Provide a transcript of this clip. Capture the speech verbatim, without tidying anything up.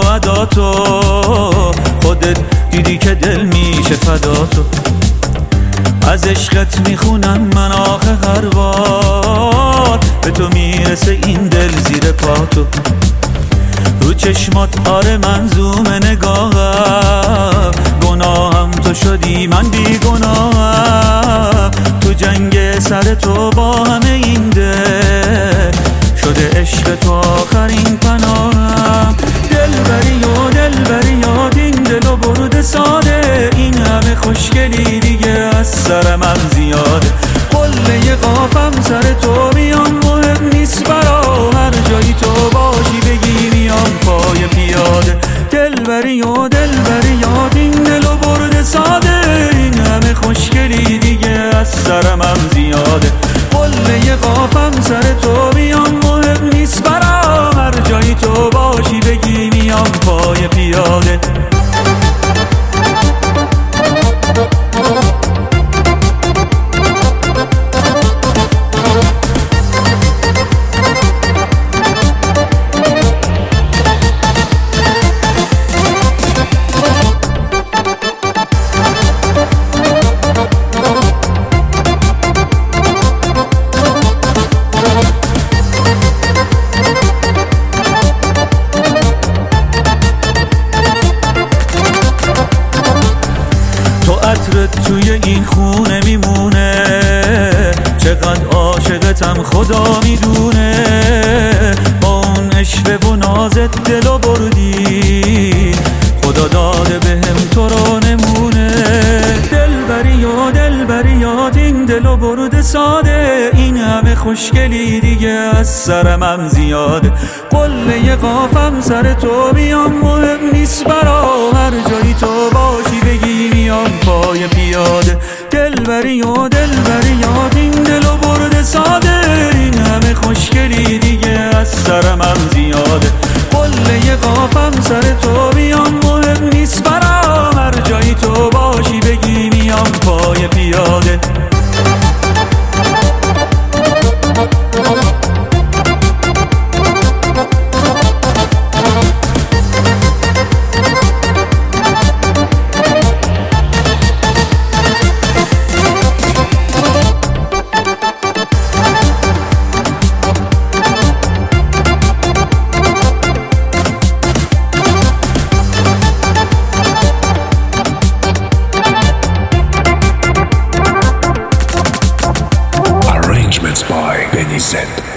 ادا تو، خودت دیدی که دل میشه فدا تو. از عشقت میخونم من آخه هر بار، به تو میرسه این دل زیر پا تو. رو چشمات آره منظوم نگاهم، گناهم تو شدی من بی گناهم. تو جنگ سر تو با همه این دل، شده عشق تو آخرین پناهم. دلبری و دلبری یاد این دلو برده ساده، این همه خوشگلی دیگه از سرم هم زیاده. قله قافم سر تو میام، مهم نیست برا هر جایی تو باشی بگی میام پای پیاده. دلبری و دلبری یاد این دلو برده ساده، این همه خوشگلی دیگه از سرم هم زیاده. قله قافم سر تو میام، مهم نیست برا هر جایی تو باشی بگی میام پای پیاده. عطرت توی این خونه میمونه، چقدر عاشقتم خدا میدونه. با اون اشوه و نازت دلو بردی، خدا داده بهم تو رو نمونه. دلبری و دلبری یاد این دلو برده ساده، این همه خوشگلی دیگه از سرم هم زیاده. قله قافم سر تو میام، مهم نیست برا هر جایی تو باشی بگی میام پای پیاده. دلبری و دلبری یاد این دلو برده ساده، این همه خوشگلی دیگه از سرم هم زیاده. قله قافم سر تو میام، مهم نیست برا هر جایی تو باشی بگی میام پای پیاده. By Benny Z.